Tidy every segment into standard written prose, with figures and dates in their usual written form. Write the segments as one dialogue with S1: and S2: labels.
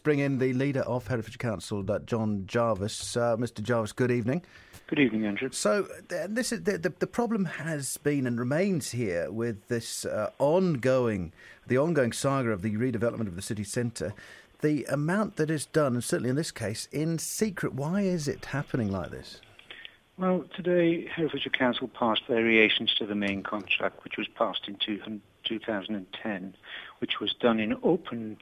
S1: bring in the leader of Herefordshire Council, John Jarvis. Mr. Jarvis, good evening.
S2: Good evening, Andrew.
S1: So this is the problem has been and remains here with this ongoing saga of the redevelopment of the city centre. The amount that is done, and certainly in this case, in secret. Why is it happening like this?
S2: Well, today Herefordshire Council passed variations to the main contract, which was passed in 2010, which was done in open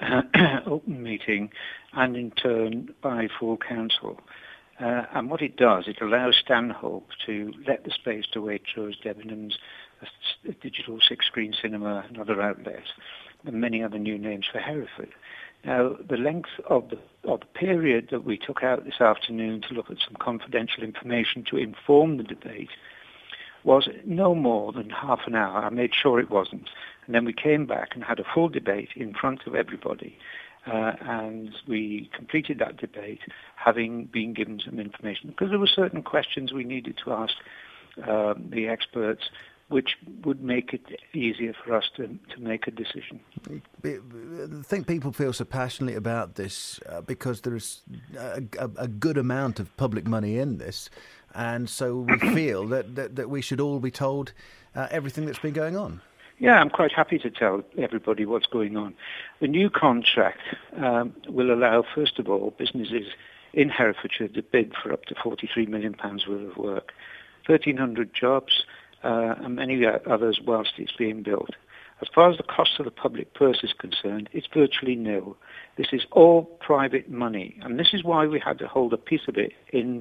S2: meeting and in turn by full council. And what it does, it allows Stanhope to let the space to Waitrose, Debenhams, a digital six-screen cinema, another outlet, and many other new names for Hereford. Now, the length of the period that we took out this afternoon to look at some confidential information to inform the debate was no more than half an hour. I made sure it wasn't. And then we came back and had a full debate in front of everybody. And we completed that debate having been given some information, because there were certain questions we needed to ask the experts, which would make it easier for us to make a decision.
S1: I think people feel so passionately about this because there is a good amount of public money in this, and so we feel that we should all be told everything that's been going on.
S2: Yeah, I'm quite happy to tell everybody what's going on. The new contract will allow, first of all, businesses in Herefordshire to bid for up to £43 million worth of work, 1,300 jobs, and many others whilst it's being built. As far as the cost of the public purse is concerned, it's virtually nil. This is all private money, and this is why we had to hold a piece of it in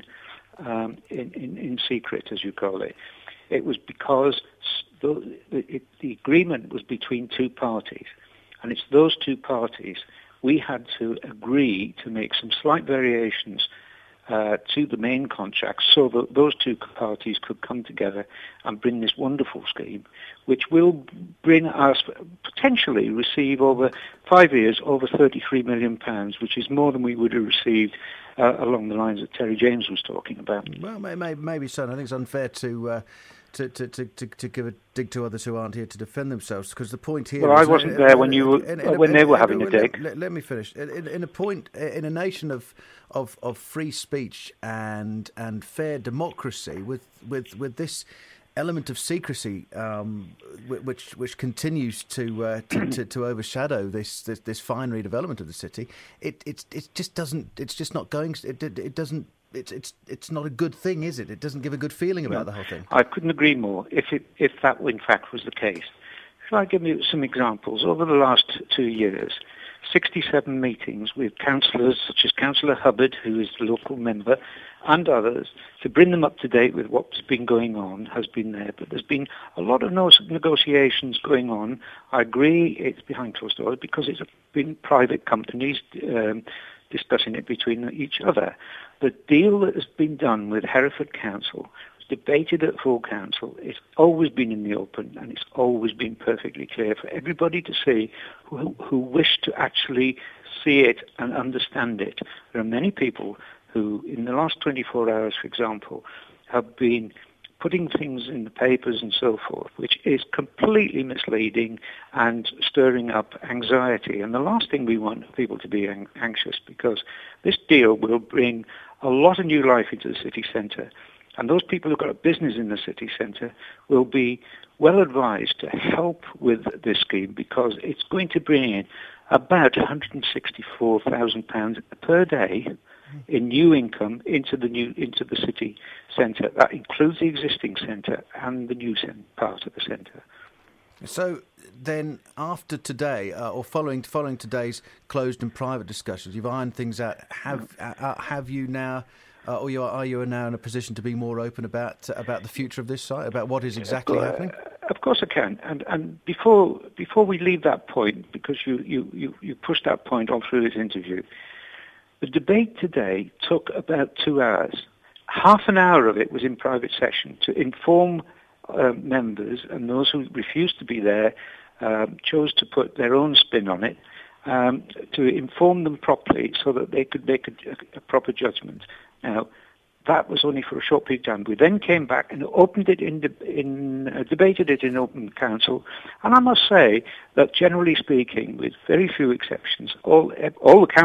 S2: secret, as you call it. It was because the agreement was between two parties, and it's those two parties we had to agree to make some slight variations to the main contract so that those two parties could come together and bring this wonderful scheme, which will bring us, potentially receive over 5 years, over £33 million, which is more than we would have received along the lines that Terry James was talking about.
S1: Well, maybe so. I think it's unfair to give a dig to others who aren't here to defend themselves, because the point here.
S2: Well, I wasn't there when they were having a dig.
S1: Let me finish. In a nation of free speech and fair democracy, with this element of secrecy, which continues to overshadow this fine redevelopment of the city, it just doesn't. It's just not going. It doesn't. It's not a good thing, is it? It doesn't give a good feeling about the whole thing.
S2: I couldn't agree more. If that in fact was the case, shall I give you some examples? Over the last 2 years, 67 meetings with councillors such as Councillor Hubbard, who is the local member, and others, to bring them up to date with what's been going on, has been there. But there's been a lot of negotiations going on. I agree it's behind closed doors because it's been private companies discussing it between each other. The deal that has been done with Hereford Council was debated at full council. It's always been in the open, and it's always been perfectly clear for everybody to see who wish to actually see it and understand it. There are many people who, in the last 24 hours, for example, have been putting things in the papers and so forth, which is completely misleading and stirring up anxiety. And the last thing we want people to be anxious, because this deal will bring a lot of new life into the city centre. And those people who've got a business in the city centre will be well advised to help with this scheme, because it's going to bring in about £164,000 per day in new income into the city centre. That includes the existing centre and the new part of the centre.
S1: So then, after today, or following today's closed and private discussions, you've ironed things out. Have you now, or are you now in a position to be more open about the future of this site, about what is exactly happening?
S2: Of course I can. And before we leave that point, because you pushed that point all through this interview, the debate today took about 2 hours. Half an hour of it was in private session to inform members, and those who refused to be there chose to put their own spin on it, to inform them properly so that they could make a proper judgment. Now, that was only for a short period of time. We then came back and opened it debated it in open council, and I must say that generally speaking, with very few exceptions, all the council